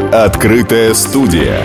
Открытая студия.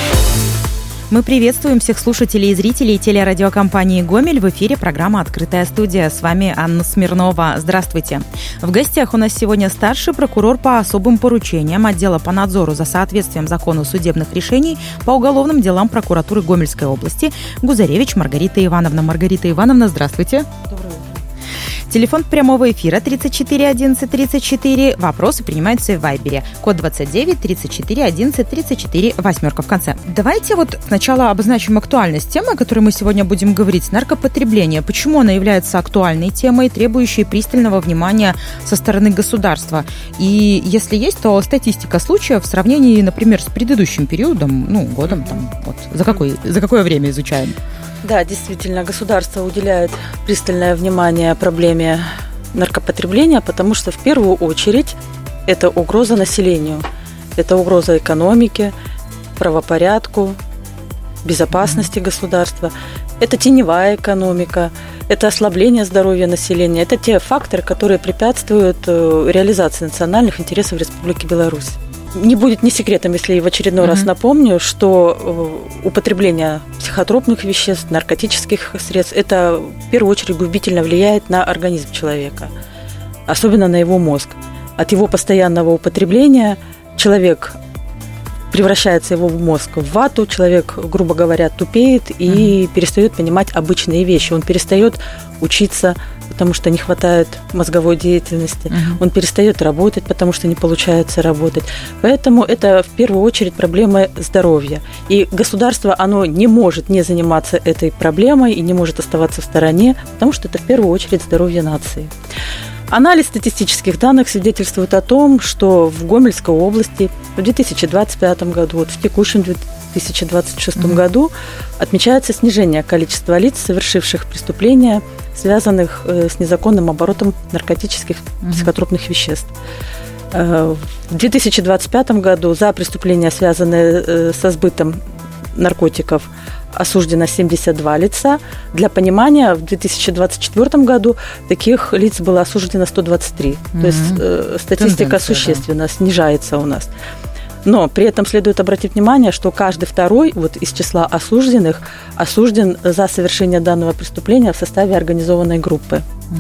Мы приветствуем всех слушателей и зрителей телерадиокомпании «Гомель». В эфире программа «Открытая студия». С вами Анна Смирнова. Здравствуйте. В гостях у нас сегодня старший прокурор по особым поручениям отдела по надзору за соответствием закону судебных решений по уголовным делам прокуратуры Гомельской области Гузаревич Маргарита Ивановна. Маргарита Ивановна, здравствуйте. Доброе утро. Телефон прямого эфира 34 11 34. Вопросы принимаются в Вайбере. Код 29 34 11 34, восьмерка в конце. Давайте вот сначала обозначим актуальность темы, о которой мы сегодня будем говорить. Наркопотребление. Почему она является актуальной темой, требующей пристального внимания со стороны государства? И если есть, то статистика случаев в сравнении, например, с предыдущим периодом, годом, за какое время изучаем? Да, действительно, государство уделяет пристальное внимание проблеме наркопотребления, потому что в первую очередь это угроза населению, это угроза экономике, правопорядку, безопасности государства, это теневая экономика, это ослабление здоровья населения, это те факторы, которые препятствуют реализации национальных интересов Республики Беларусь. Не будет ни секретом, если я в очередной раз напомню, что употребление психотропных веществ, наркотических средств, это в первую очередь губительно влияет на организм человека, особенно на его мозг. От его постоянного употребления человек превращается, его мозг, в вату, человек, грубо говоря, тупеет и перестает понимать обычные вещи. Он перестает учиться, потому что не хватает мозговой деятельности. Он перестает работать, потому что не получается работать. Поэтому это в первую очередь проблема здоровья. И государство, оно не может не заниматься этой проблемой и не может оставаться в стороне, потому что это в первую очередь здоровье нации. Анализ статистических данных свидетельствует о том, что в Гомельской области в 2025 году, в текущем 2026 году отмечается снижение количества лиц, совершивших преступления, связанных с незаконным оборотом наркотических психотропных веществ. В 2025 году за преступления, связанные со сбытом наркотиков, осуждено 72 лица. Для понимания, в 2024 году таких лиц было осуждено 123. То есть статистика существенно снижается у нас. Но при этом следует обратить внимание, что каждый второй из числа осужденных осужден за совершение данного преступления в составе организованной группы.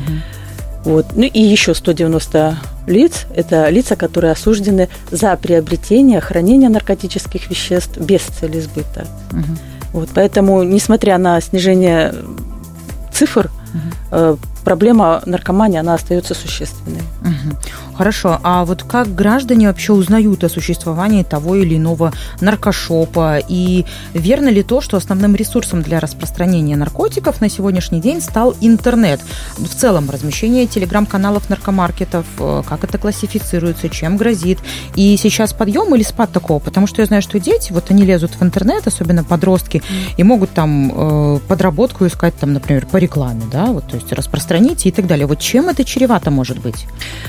И еще 190 лиц – это лица, которые осуждены за приобретение, хранение наркотических веществ без цели сбыта. Поэтому, несмотря на снижение цифр, проблема наркомании, она остается существенной. Хорошо. А вот как граждане вообще узнают о существовании того или иного наркошопа? И верно ли то, что основным ресурсом для распространения наркотиков на сегодняшний день стал интернет? В целом, размещение телеграм-каналов наркомаркетов, как это классифицируется, чем грозит? И сейчас подъем или спад такого? Потому что я знаю, что дети, они лезут в интернет, особенно подростки, и могут там подработку искать, например, по рекламе, да, то есть распространить и так далее. Чем это чревато может быть?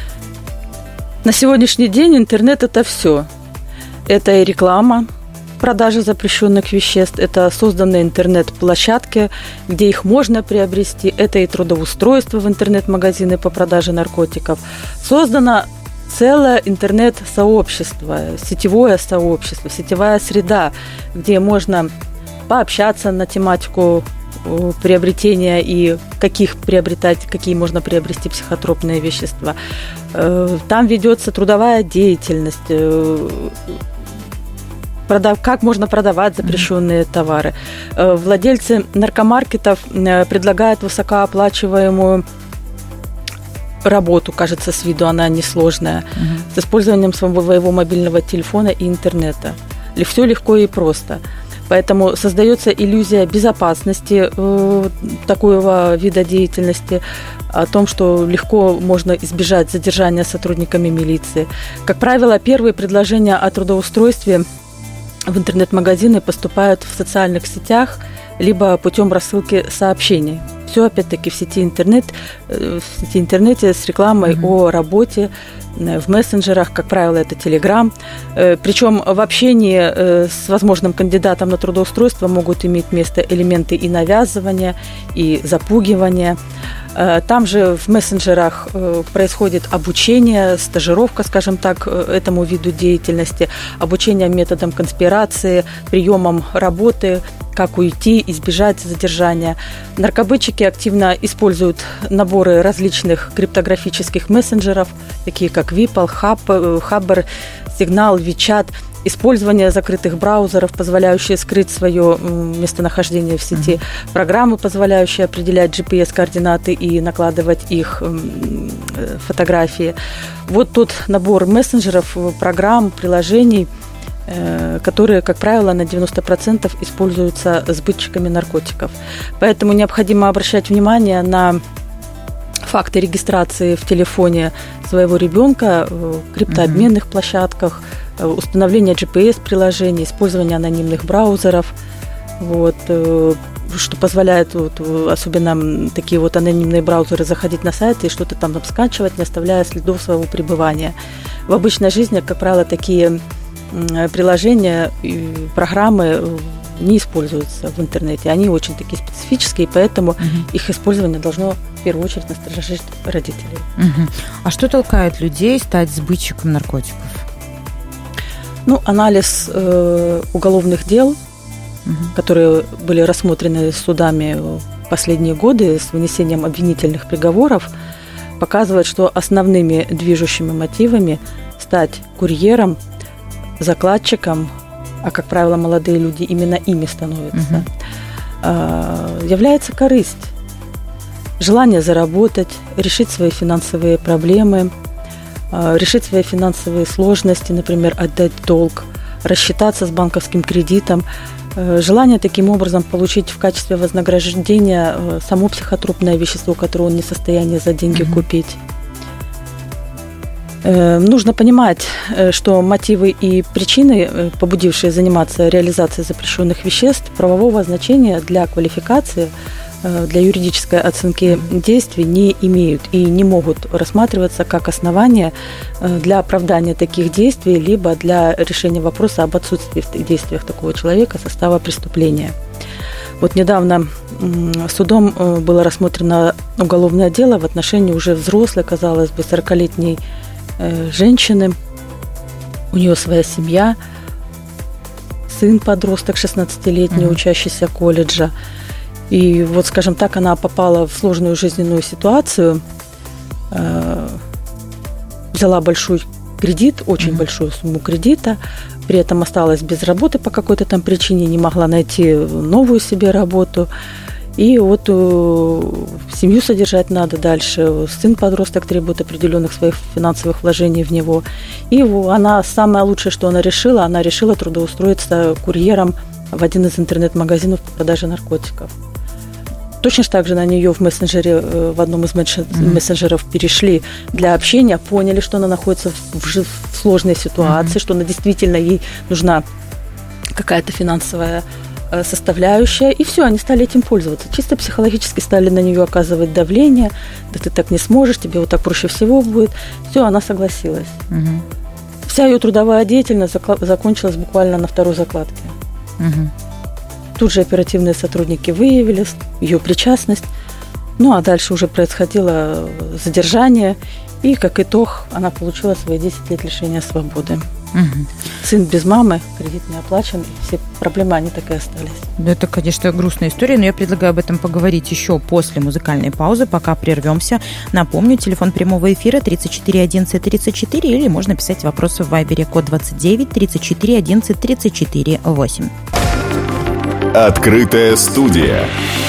На сегодняшний день интернет – это все. Это и реклама, продажа запрещенных веществ, это созданные интернет-площадки, где их можно приобрести, это и трудоустройство в интернет-магазины по продаже наркотиков. Создано целое интернет-сообщество, сетевое сообщество, сетевая среда, где можно пообщаться на тематику приобретения и какие можно приобрести психотропные вещества. Там ведется трудовая деятельность, как можно продавать запрещенные товары. Владельцы наркомаркетов предлагают высокооплачиваемую работу, кажется, с виду она несложная, с использованием своего мобильного телефона и интернета. Все легко и просто. Поэтому создается иллюзия безопасности такого вида деятельности, о том, что легко можно избежать задержания сотрудниками милиции. Как правило, первые предложения о трудоустройстве в интернет-магазины поступают в социальных сетях либо путем рассылки сообщений Все опять-таки в сети интернете с рекламой о работе в мессенджерах, как правило, это Telegram. Причем в общении с возможным кандидатом на трудоустройство могут иметь место элементы и навязывания, и запугивания. Там же в мессенджерах происходит обучение, стажировка, скажем так, этому виду деятельности, обучение методам конспирации, приемам работы, как уйти, избежать задержания. Наркобытчики активно используют наборы различных криптографических мессенджеров, такие как Vipal, Hubber, Signal, WeChat, использование закрытых браузеров, позволяющие скрыть свое местонахождение в сети, программы, позволяющие определять GPS-координаты и накладывать их фотографии. Вот тот набор мессенджеров, программ, приложений, которые, как правило, на 90% используются сбытчиками наркотиков. Поэтому необходимо обращать внимание на факты регистрации в телефоне своего ребенка, криптообменных площадках, установление GPS-приложений, использование анонимных браузеров, что позволяет, особенно такие анонимные браузеры, заходить на сайты и что-то там скачивать, не оставляя следов своего пребывания. В обычной жизни, как правило, такие приложения и программы не используются в интернете. Они очень такие специфические, поэтому их использование должно в первую очередь насторожить родителей. А что толкает людей стать сбытчиком наркотиков? Анализ уголовных дел, которые были рассмотрены судами в последние годы с вынесением обвинительных приговоров, показывает, что основными движущими мотивами стать курьером, закладчиком, а, как правило, молодые люди именно ими становятся, является корысть, желание заработать, решить свои финансовые проблемы, решить свои финансовые сложности, например, отдать долг, рассчитаться с банковским кредитом, желание таким образом получить в качестве вознаграждения само психотропное вещество, которое он не в состоянии за деньги купить. Нужно понимать, что мотивы и причины, побудившие заниматься реализацией запрещенных веществ, правового значения для квалификации, для юридической оценки действий не имеют и не могут рассматриваться как основания для оправдания таких действий, либо для решения вопроса об отсутствии в действиях такого человека состава преступления. Недавно судом было рассмотрено уголовное дело в отношении уже взрослой, казалось бы, 40-летней женщины. У нее своя семья, сын-подросток 16-летний, учащийся колледжа. И скажем так, она попала в сложную жизненную ситуацию, взяла большой кредит, очень большую сумму кредита, при этом осталась без работы по какой-то там причине, не могла найти новую себе работу. И семью содержать надо дальше. Сын-подросток требует определенных своих финансовых вложений в него. И она, самое лучшее, что она решила трудоустроиться курьером в один из интернет-магазинов по продаже наркотиков. Точно так же на нее в мессенджере, в одном из мессенджеров перешли для общения, поняли, что она находится в сложной ситуации, что она действительно, ей нужна какая-то финансовая составляющая, и все, они стали этим пользоваться. Чисто психологически стали на нее оказывать давление, да ты так не сможешь, тебе так проще всего будет. Все, она согласилась. Вся ее трудовая деятельность закончилась буквально на второй закладке. Тут же оперативные сотрудники выявили ее причастность, а дальше уже происходило задержание, и как итог она получила свои 10 лет лишения свободы. Сын без мамы, кредит не оплачен, все проблемы, они так и остались. Это, конечно, грустная история, но я предлагаю об этом поговорить еще после музыкальной паузы, пока прервемся. Напомню, телефон прямого эфира 34 11 34, или можно писать вопросы в Вайбере, код 29 34 11 34 8. Открытая студия.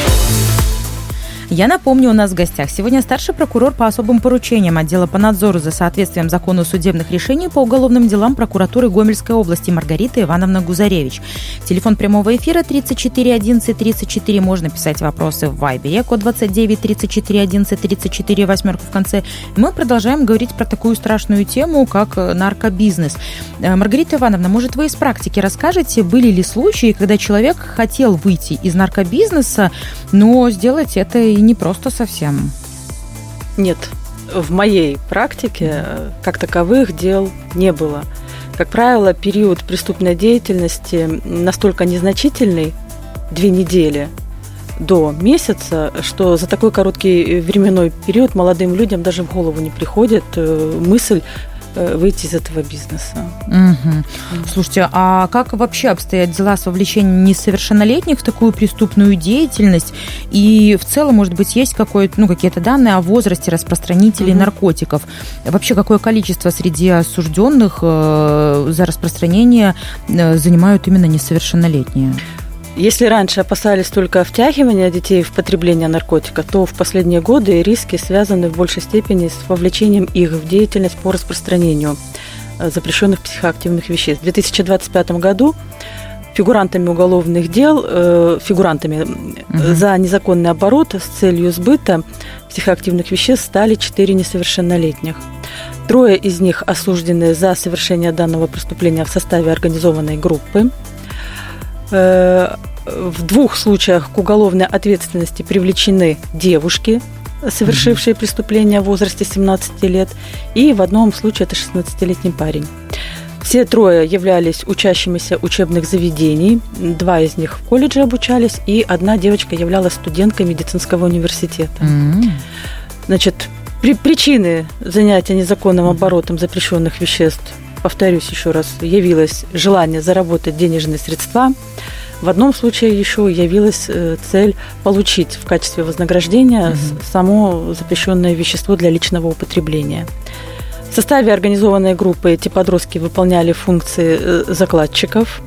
Я напомню, у нас в гостях сегодня старший прокурор по особым поручениям отдела по надзору за соответствием закону судебных решений по уголовным делам прокуратуры Гомельской области Маргарита Ивановна Гузаревич. Телефон прямого эфира 34 11 34. Можно писать вопросы в Вайбере, код 29 34 11 34, 8 в конце. И мы продолжаем говорить про такую страшную тему, как наркобизнес. Маргарита Ивановна, может, вы из практики расскажете, были ли случаи, когда человек хотел выйти из наркобизнеса, но сделать это не просто совсем. Нет, в моей практике как таковых дел не было. Как правило, период преступной деятельности настолько незначительный, 2 недели до месяца, что за такой короткий временной период молодым людям даже в голову не приходит мысль выйти из этого бизнеса. Слушайте, а как вообще обстоят дела с вовлечением несовершеннолетних в такую преступную деятельность? И в целом, может быть, есть какие-то данные о возрасте распространителей наркотиков? Вообще, какое количество среди осужденных за распространение занимают именно несовершеннолетние? Если раньше опасались только втягивания детей в потребление наркотика, то в последние годы риски связаны в большей степени с вовлечением их в деятельность по распространению запрещенных психоактивных веществ. В 2025 году фигурантами уголовных дел, за незаконный оборот с целью сбыта психоактивных веществ стали 4 несовершеннолетних. 3 из них осуждены за совершение данного преступления в составе организованной группы. В 2 случаях к уголовной ответственности привлечены девушки, совершившие преступление в возрасте 17 лет, и в 1 случае это 16-летний парень. Все 3 являлись учащимися учебных заведений, 2 из них в колледже обучались, и 1 девочка являлась студенткой медицинского университета. Значит, причины занятия незаконным оборотом запрещенных веществ, повторюсь еще раз, явилось желание заработать денежные средства. В 1 случае еще явилась цель получить в качестве вознаграждения само запрещенное вещество для личного употребления. В составе организованной группы эти подростки выполняли функции закладчиков,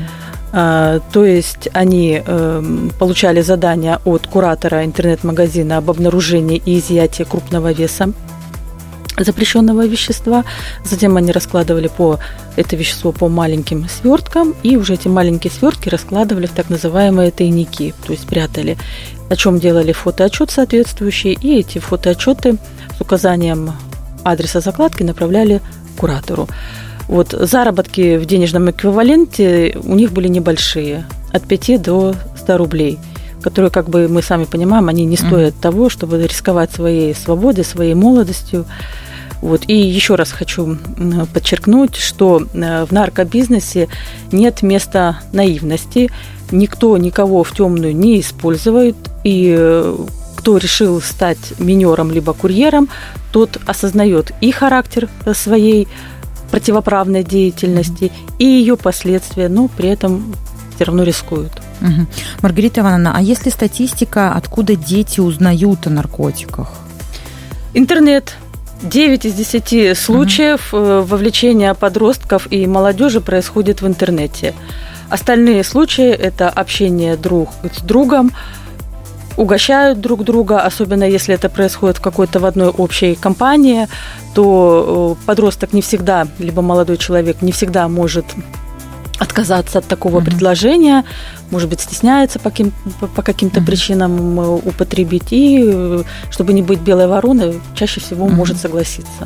то есть они получали задания от куратора интернет-магазина об обнаружении и изъятии крупного веса запрещенного вещества. Затем они раскладывали это вещество по маленьким сверткам, и уже эти маленькие свертки раскладывали в так называемые тайники, то есть прятали, о чем делали фотоотчет соответствующий, и эти фотоотчеты с указанием адреса закладки направляли куратору. Заработки в денежном эквиваленте у них были небольшие, от 5 до 100 рублей, которые, как бы мы сами понимаем, они не стоят того, чтобы рисковать своей свободой, своей молодостью. И еще раз хочу подчеркнуть, что в наркобизнесе нет места наивности, никто никого в темную не использует, и кто решил стать минером либо курьером, тот осознает и характер своей противоправной деятельности, и ее последствия, но при этом все равно рискуют. Маргарита Ивановна, а есть ли статистика, откуда дети узнают о наркотиках? Интернет. 9 из 10 случаев вовлечения подростков и молодежи происходит в интернете. Остальные случаи – это общение друг с другом, угощают друг друга, особенно если это происходит в одной общей компании, то подросток не всегда, либо молодой человек не всегда может отказаться от такого предложения, может быть, стесняется по каким-то причинам употребить, и, чтобы не быть белой вороной, чаще всего может согласиться.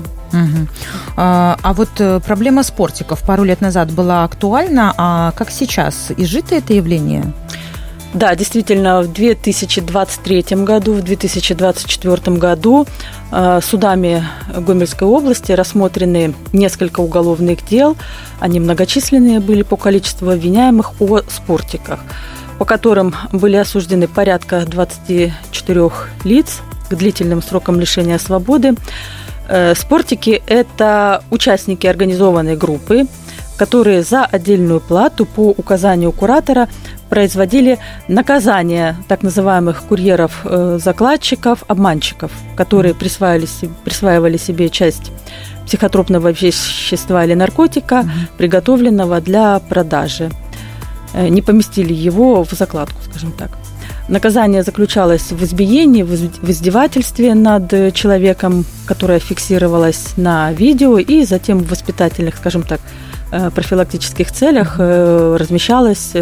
А проблема спортиков пару лет назад была актуальна, а как сейчас? Изжито это явление? Да, действительно, в 2023 году, в 2024 году судами Гомельской области рассмотрены несколько уголовных дел, они многочисленные были по количеству обвиняемых о спортиках, по которым были осуждены порядка 24 лиц к длительным срокам лишения свободы. Спортики – это участники организованной группы, которые за отдельную плату по указанию куратора производили наказание так называемых курьеров-закладчиков, обманщиков, которые присваивали себе часть психотропного вещества или наркотика, приготовленного для продажи. Не поместили его в закладку, скажем так. Наказание заключалось в избиении, в издевательстве над человеком, которое фиксировалось на видео, и затем в воспитательных, скажем так, профилактических целях размещалось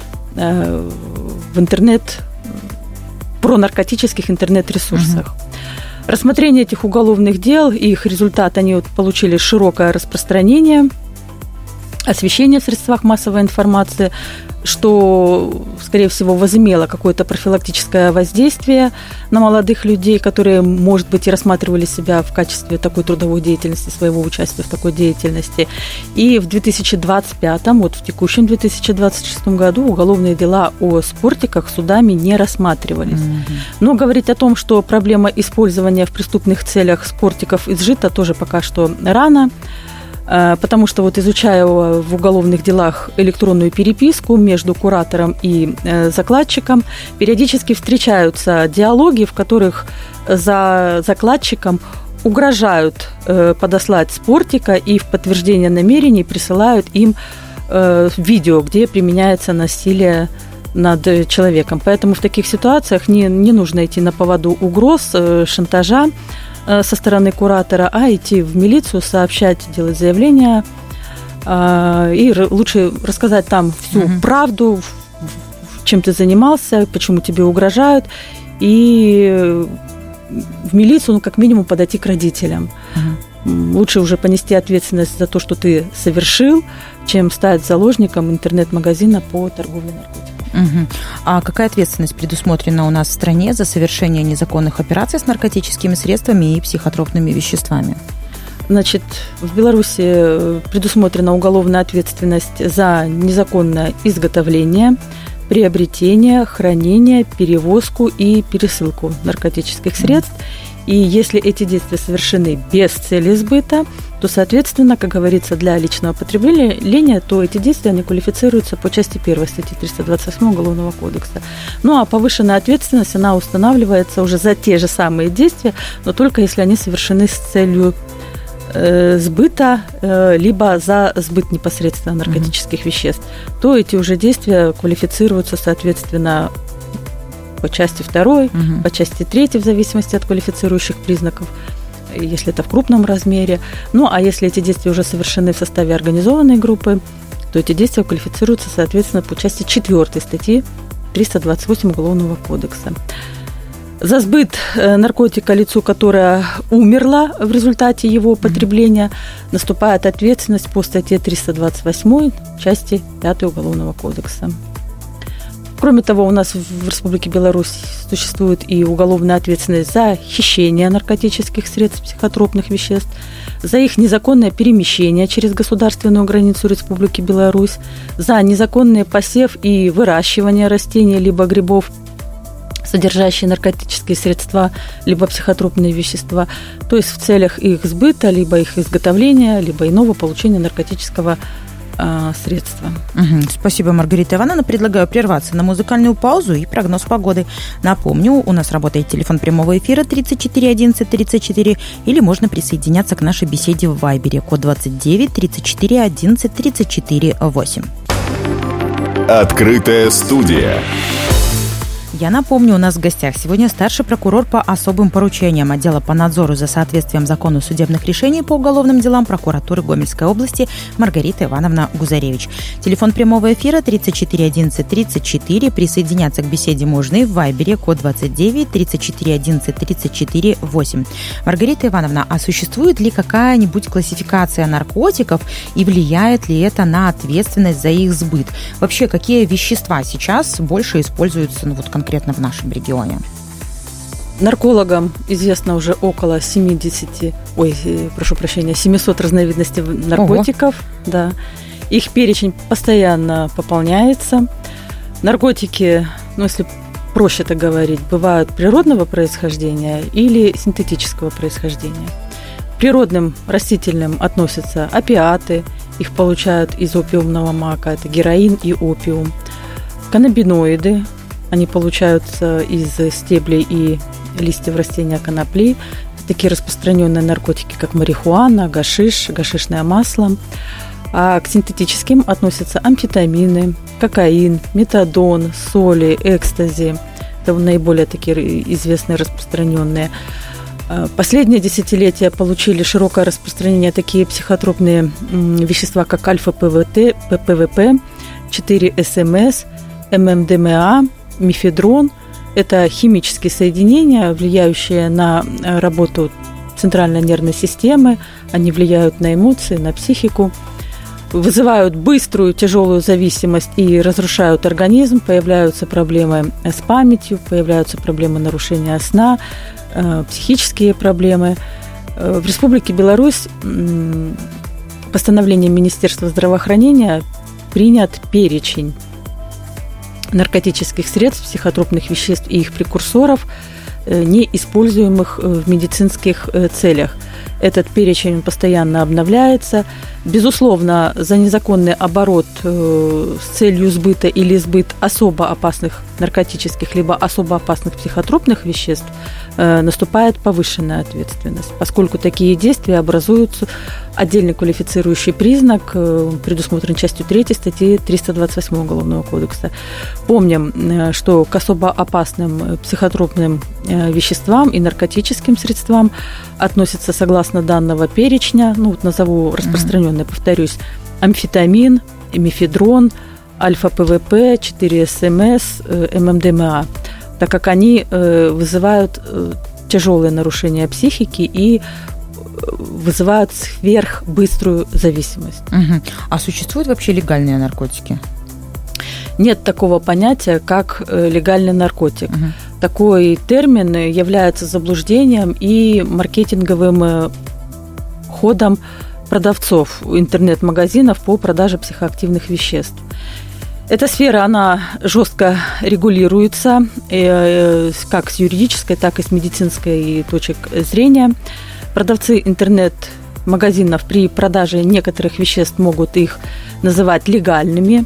в пронаркотических интернет-ресурсах. Рассмотрение этих уголовных дел и их результат, они получили широкое распространение освещение в средствах массовой информации, что, скорее всего, возымело какое-то профилактическое воздействие на молодых людей, которые, может быть, и рассматривали себя в качестве такой трудовой деятельности, своего участия в такой деятельности. И в 2025, вот в текущем 2026 году уголовные дела о спортиках судами не рассматривались. Но говорить о том, что проблема использования в преступных целях спортиков изжита, тоже пока что рано. Потому что вот изучая в уголовных делах электронную переписку между куратором и закладчиком, периодически встречаются диалоги, в которых за закладчиком угрожают подослать спортика и в подтверждение намерений присылают им видео, где применяется насилие над человеком. Поэтому в таких ситуациях не нужно идти на поводу угроз, шантажа со стороны куратора, а идти в милицию, сообщать, делать заявление, и лучше рассказать там всю правду, чем ты занимался, почему тебе угрожают, и в милицию, как минимум, подойти к родителям. Лучше уже понести ответственность за то, что ты совершил, чем стать заложником интернет-магазина по торговле наркотиками. А какая ответственность предусмотрена у нас в стране за совершение незаконных операций с наркотическими средствами и психотропными веществами? Значит, в Беларуси предусмотрена уголовная ответственность за незаконное изготовление, приобретение, хранение, перевозку и пересылку наркотических средств. И если эти действия совершены без цели сбыта, то, соответственно, как говорится, для личного потребления, то эти действия они квалифицируются по части 1 статьи 328 Уголовного кодекса. Ну, а повышенная ответственность, она устанавливается уже за те же самые действия, но только если они совершены с целью сбыта, либо за сбыт непосредственно наркотических веществ, то эти уже действия квалифицируются, соответственно, по части 2, по части 3, в зависимости от квалифицирующих признаков, если это в крупном размере. Ну, а если эти действия уже совершены в составе организованной группы, то эти действия квалифицируются, соответственно, по части 4 статьи 328 Уголовного кодекса. За сбыт наркотика лицу, которое умерло в результате его потребления, наступает ответственность по статье 328 части 5 Уголовного кодекса. Кроме того, у нас в Республике Беларусь существует и уголовная ответственность за хищение наркотических средств, психотропных веществ, за их незаконное перемещение через государственную границу Республики Беларусь, за незаконный посев и выращивание растений либо грибов, содержащие наркотические средства, либо психотропные вещества, то есть в целях их сбыта, либо их изготовления, либо иного получения наркотического средства. Спасибо, Маргарита Ивановна. Предлагаю прерваться на музыкальную паузу и прогноз погоды. Напомню, у нас работает телефон прямого эфира 34 11 34, или можно присоединяться к нашей беседе в Вайбере, код 29 34 11 34 8. Открытая студия. Я напомню, у нас в гостях сегодня старший прокурор по особым поручениям отдела по надзору за соответствием закону судебных решений по уголовным делам прокуратуры Гомельской области Маргарита Ивановна Гузаревич. Телефон прямого эфира 34 11 34. Присоединяться к беседе можно и в Вайбере, код 29 34 11 34 8. Маргарита Ивановна, а существует ли какая-нибудь классификация наркотиков и влияет ли это на ответственность за их сбыт? Вообще, какие вещества сейчас больше используются конкретно в нашем регионе? Наркологам известно уже около 700 разновидностей наркотиков. Да. Их перечень постоянно пополняется. Наркотики, если проще так говорить, бывают природного происхождения или синтетического происхождения. К природным растительным относятся опиаты, их получают из опиумного мака, это героин и опиум. Каннабиноиды, они получаются из стеблей и листьев растения конопли. Такие распространенные наркотики, как марихуана, гашиш, гашишное масло. А к синтетическим относятся амфетамины, кокаин, метадон, соли, экстази. Это наиболее такие известные, распространенные. Последние десятилетия получили широкое распространение такие психотропные вещества, как альфа-ПВП, 4-СМС, ММДМА, мефедрон. Это химические соединения, влияющие на работу центральной нервной системы. Они влияют на эмоции, на психику. вызывают быструю тяжелую зависимость и разрушают организм, появляются проблемы с памятью, появляются проблемы нарушения сна, психические проблемы. В Республике Беларусь постановлением Министерства здравоохранения принят перечень наркотических средств, психотропных веществ и их прекурсоров, не используемых в медицинских целях. Этот перечень постоянно обновляется. Безусловно, за незаконный оборот с целью сбыта или сбыт особо опасных наркотических либо особо опасных психотропных веществ наступает повышенная ответственность, поскольку такие действия образуют отдельный квалифицирующий признак, предусмотрен частью 3 статьи 328 Уголовного кодекса. Помним, что к особо опасным психотропным веществам и наркотическим средствам относятся, согласно данного перечня, назову распространенные, повторюсь, амфетамин, мефедрон, альфа-ПВП, 4-СМС, ММДМА, так как они вызывают тяжелые нарушения психики и вызывают сверхбыструю зависимость. А существуют вообще легальные наркотики? Нет такого понятия, как легальный наркотик. Такой термин является заблуждением и маркетинговым ходом продавцов интернет-магазинов по продаже психоактивных веществ. Эта сфера, она жестко регулируется как с юридической, так и с медицинской точек зрения. Продавцы интернет-магазинов при продаже некоторых веществ могут их называть легальными,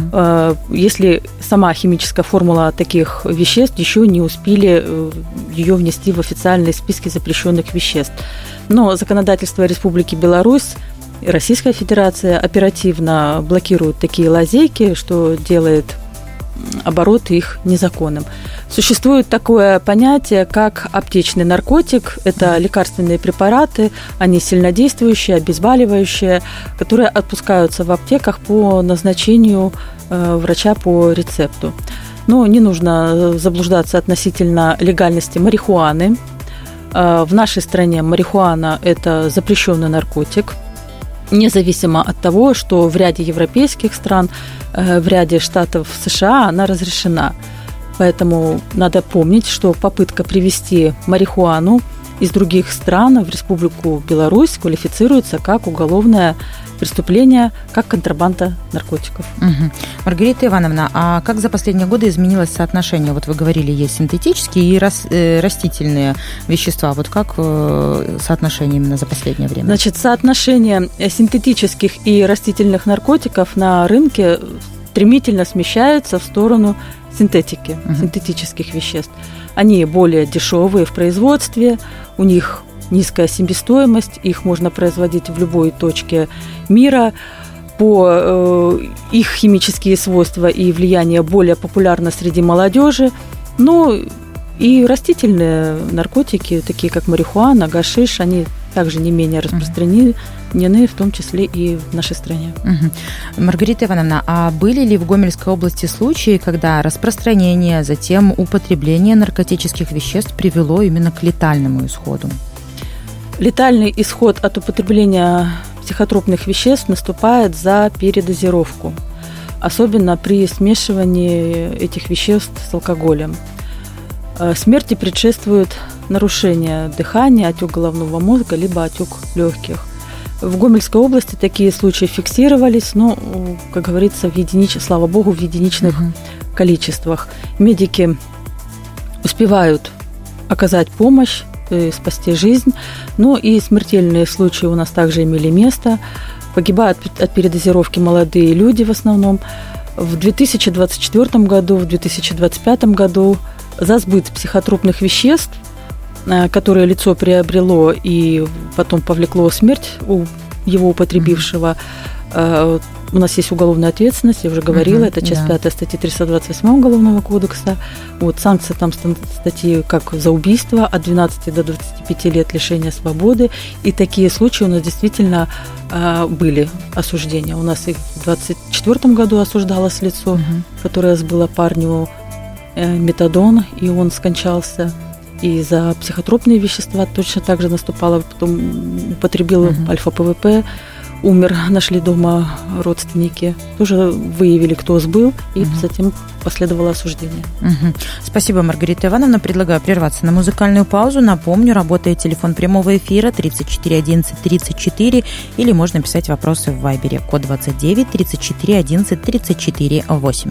если сама химическая формула таких веществ еще не успели ее внести в официальные списки запрещенных веществ. Но законодательство Республики Беларусь и Российская Федерация оперативно блокируют такие лазейки, что делает оборот их незаконным. Существует такое понятие, как аптечный наркотик. Это лекарственные препараты, они сильнодействующие, обезболивающие, которые отпускаются в аптеках по назначению врача по рецепту. Но не нужно заблуждаться относительно легальности марихуаны. В нашей стране марихуана – это запрещенный наркотик, независимо от того, что в ряде европейских стран, в ряде штатов США она разрешена. Поэтому надо помнить, что попытка привезти марихуану из других стран в Республику Беларусь квалифицируется как уголовное преступление, как контрабанда наркотиков. Маргарита Ивановна, а как за последние годы изменилось соотношение? Вот вы говорили, есть синтетические и растительные вещества. Вот как соотношение именно за последнее время? Значит, соотношение синтетических и растительных наркотиков на рынке стремительно смещается в сторону синтетики, синтетических веществ. Они более дешевые в производстве, у них низкая себестоимость, их можно производить в любой точке мира. Их химические свойства и влияние более популярно среди молодежи. Но и растительные наркотики, такие как марихуана, гашиш, они также не менее распространены, в том числе и в нашей стране. Маргарита Ивановна, а были ли в Гомельской области случаи, когда распространение, затем употребление наркотических веществ привело именно к летальному исходу? Летальный исход от употребления психотропных веществ наступает за передозировку, особенно при смешивании этих веществ с алкоголем. Смерти предшествует нарушение дыхания, отек головного мозга, либо отек легких. В Гомельской области такие случаи фиксировались, но, как говорится, слава богу, в единичных количествах. Медики успевают оказать помощь, спасти жизнь, но и смертельные случаи у нас также имели место. Погибают от передозировки молодые люди в основном. В 2024 году, в 2025 году за сбыт психотропных веществ, которые лицо приобрело и потом повлекло смерть у его употребившего, у нас есть уголовная ответственность, я уже говорила, это часть 5 статьи 328 Уголовного кодекса. Санкции там статьи как за убийство от 12 до 25 лет лишения свободы. И такие случаи у нас действительно были осуждения. У нас и в 2024 году осуждалось лицо, которое сбыло парню метадон, и он скончался. И за психотропные вещества точно так же наступало, потом употребил альфа-ПВП, умер, нашли дома родственники. Тоже выявили, кто сбыл, и затем последовало осуждение. Спасибо, Маргарита Ивановна. Предлагаю прерваться на музыкальную паузу. Напомню, работает телефон прямого эфира 34 11 34, или можно писать вопросы в Вайбере. Код 29 34 11 34 8.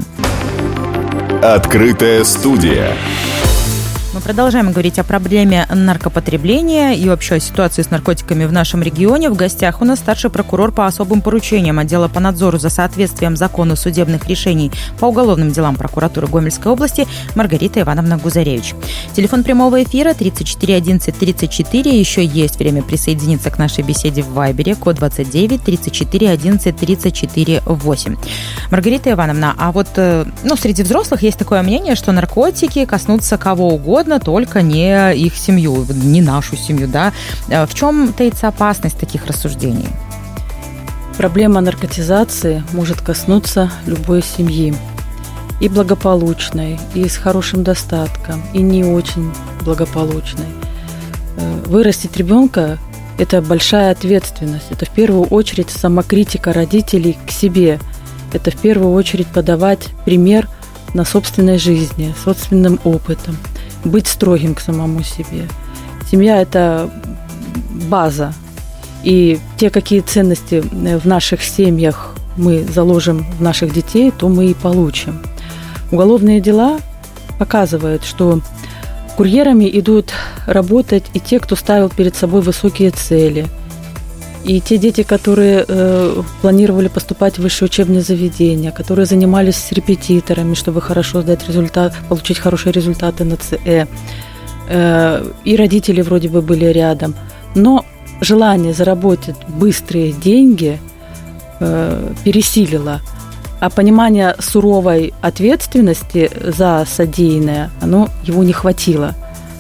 Открытая студия. Мы продолжаем говорить о проблеме наркопотребления и вообще о ситуации с наркотиками в нашем регионе. В гостях у нас старший прокурор по особым поручениям отдела по надзору за соответствием закону судебных решений по уголовным делам прокуратуры Гомельской области Маргарита Ивановна Гузаревич. Телефон прямого эфира 34 11 34. Еще есть время присоединиться к нашей беседе в Вайбере. Код 29 34 11 34 8. Маргарита Ивановна, а вот среди взрослых есть такое мнение, что наркотики коснутся кого угодно, только не их семью, не нашу семью, да? В чем таится опасность таких рассуждений? Проблема наркотизации может коснуться любой семьи. И благополучной, и с хорошим достатком, и не очень благополучной. Вырастить ребенка – это большая ответственность. Это в первую очередь самокритика родителей к себе. Это в первую очередь подавать пример на собственной жизни, собственным опытом. Быть строгим к самому себе. Семья – это база. И те, какие ценности в наших семьях мы заложим в наших детей, то мы и получим. Уголовные дела показывают, что курьерами идут работать и те, кто ставил перед собой высокие цели. И те дети, которые планировали поступать в высшее учебное заведение, которые занимались с репетиторами, чтобы хорошо сдать результат, получить хорошие результаты на ЦЭ. И родители вроде бы были рядом. Но желание заработать быстрые деньги пересилило. А понимание суровой ответственности за содеянное, его не хватило.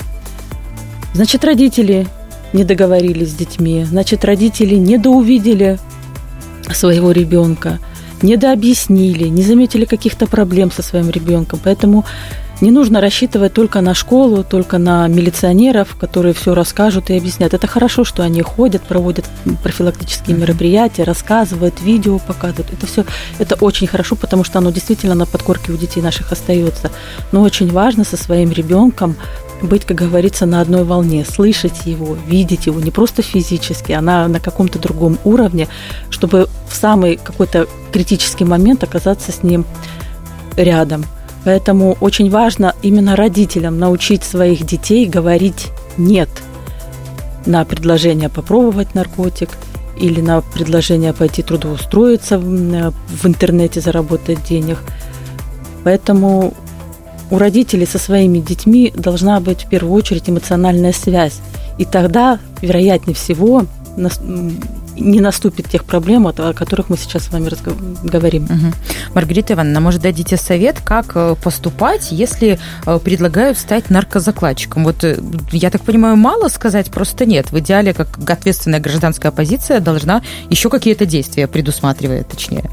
Значит, родители не договорились с детьми, значит, родители недоувидели своего ребенка, недообъяснили, не заметили каких-то проблем со своим ребенком. Поэтому не нужно рассчитывать только на школу, только на милиционеров, которые все расскажут и объяснят. Это хорошо, что они ходят, проводят профилактические мероприятия, рассказывают, видео показывают. Это все, это очень хорошо, потому что оно действительно на подкорке у детей наших остается. Но очень важно со своим ребенком быть, как говорится, на одной волне, слышать его, видеть его, не просто физически, а на каком-то другом уровне, чтобы в самый какой-то критический момент оказаться с ним рядом. Поэтому очень важно именно родителям научить своих детей говорить «нет» на предложение попробовать наркотик или на предложение пойти трудоустроиться в интернете, заработать денег. Поэтому у родителей со своими детьми должна быть в первую очередь эмоциональная связь. И тогда, вероятнее всего, не наступит тех проблем, о которых мы сейчас с вами говорим. Маргарита Ивановна, может, дадите совет, как поступать, если предлагают стать наркозакладчиком? Вот, я так понимаю, мало сказать просто нет. В идеале, как ответственная гражданская оппозиция должна еще какие-то действия предусматривать, точнее.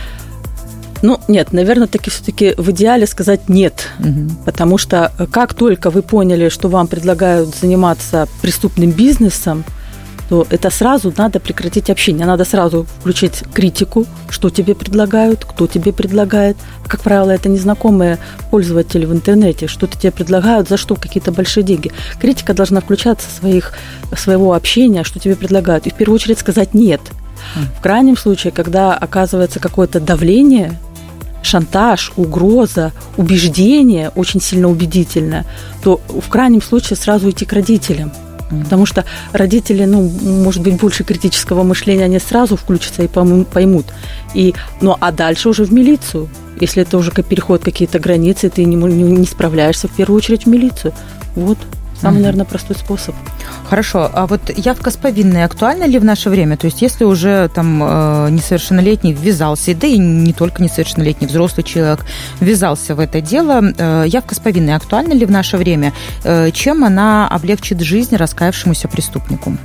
Нет, наверное, таки все-таки в идеале сказать «нет», потому что как только вы поняли, что вам предлагают заниматься преступным бизнесом, то это сразу надо прекратить общение. Надо сразу включить критику, что тебе предлагают, кто тебе предлагает. Как правило, это незнакомые пользователи в интернете, что-то тебе предлагают, за что какие-то большие деньги. Критика должна включаться своего общения, что тебе предлагают. И в первую очередь сказать «нет». В крайнем случае, когда оказывается какое-то давление, шантаж, угроза, убеждение очень сильно убедительное, то в крайнем случае сразу идти к родителям. Потому что родители, может быть, больше критического мышления, они сразу включатся и поймут. А дальше уже в милицию. Если это уже переходит какие-то границы, ты не справляешься, в первую очередь в милицию. Вот. Самый, наверное, простой способ. Хорошо. А вот явка с повинной актуальна ли в наше время? То есть, если уже там несовершеннолетний ввязался, да и не только несовершеннолетний, взрослый человек ввязался в это дело, явка с повинной актуальна ли в наше время? Чем она облегчит жизнь раскаявшемуся преступнику?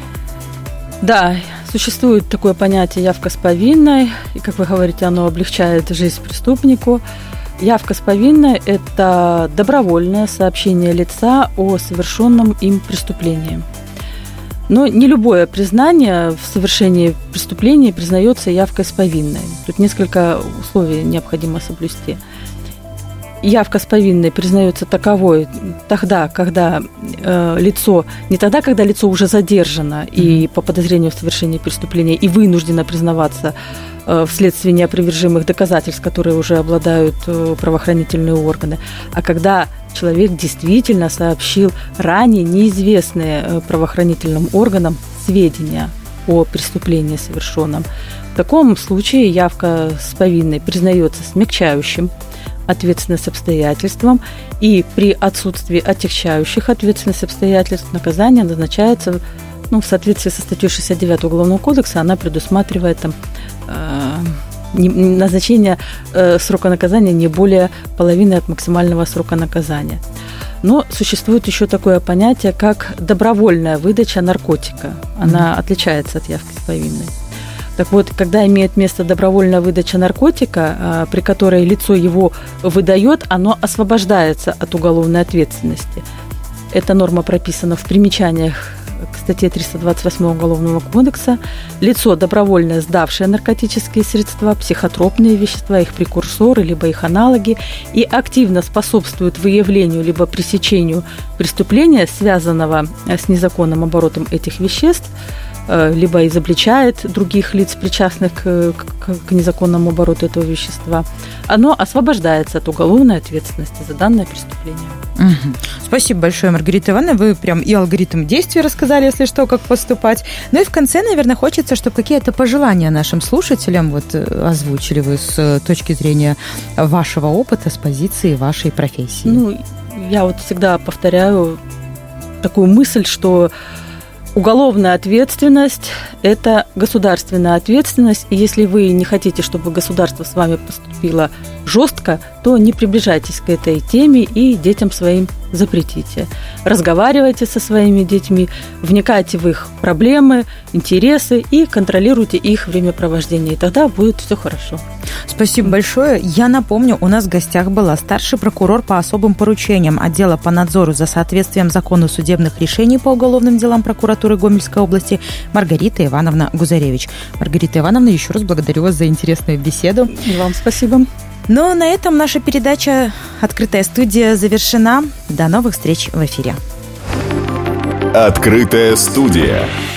Да, существует такое понятие явка с повинной, и, как вы говорите, оно облегчает жизнь преступнику. Явка с повинной – это добровольное сообщение лица о совершенном им преступлении. Но не любое признание в совершении преступления признается явкой с повинной. Тут несколько условий необходимо соблюсти. Явка с повинной признается таковой тогда, когда лицо, не тогда, когда лицо уже задержано и по подозрению в совершении преступления и вынуждено признаваться вследствие неопровержимых доказательств, которые уже обладают правоохранительные органы, а когда человек действительно сообщил ранее неизвестные правоохранительным органам сведения о преступлении совершенном. В таком случае явка с повинной признается смягчающим ответственность обстоятельством, и при отсутствии отягчающих ответственность обстоятельств наказание назначается в соответствии со статьей 69 Уголовного кодекса. Она предусматривает назначение срока наказания не более половины от максимального срока наказания. Но существует еще такое понятие, как добровольная выдача наркотика. Она отличается от явки с повинной. Так вот, когда имеет место добровольная выдача наркотика, при которой лицо его выдает, оно освобождается от уголовной ответственности. Эта норма прописана в примечаниях к статье 328 Уголовного кодекса. Лицо, добровольно сдавшее наркотические средства, психотропные вещества, их прекурсоры, либо их аналоги, и активно способствует выявлению либо пресечению преступления, связанного с незаконным оборотом этих веществ, либо изобличает других лиц, причастных к незаконному обороту этого вещества, оно освобождается от уголовной ответственности за данное преступление. Угу. Спасибо большое, Маргарита Ивановна. Вы прям и алгоритм действий рассказали, если что, как поступать. Ну и в конце, наверное, хочется, чтобы какие-то пожелания нашим слушателям озвучили вы с точки зрения вашего опыта, с позиции вашей профессии. Я всегда повторяю такую мысль, что уголовная ответственность – это государственная ответственность, и если вы не хотите, чтобы государство с вами поступило жестко, то не приближайтесь к этой теме и детям своим запретите. Разговаривайте со своими детьми, вникайте в их проблемы, интересы и контролируйте их времяпровождение, и тогда будет все хорошо. Спасибо большое. Я напомню, у нас в гостях была старший прокурор по особым поручениям отдела по надзору за соответствием закону судебных решений по уголовным делам прокуратуры Гомельской области Маргарита Ивановна Гузаревич. Маргарита Ивановна, еще раз благодарю вас за интересную беседу. И вам спасибо. Ну, на этом наша передача «Открытая студия» завершена. До новых встреч в эфире. Открытая студия.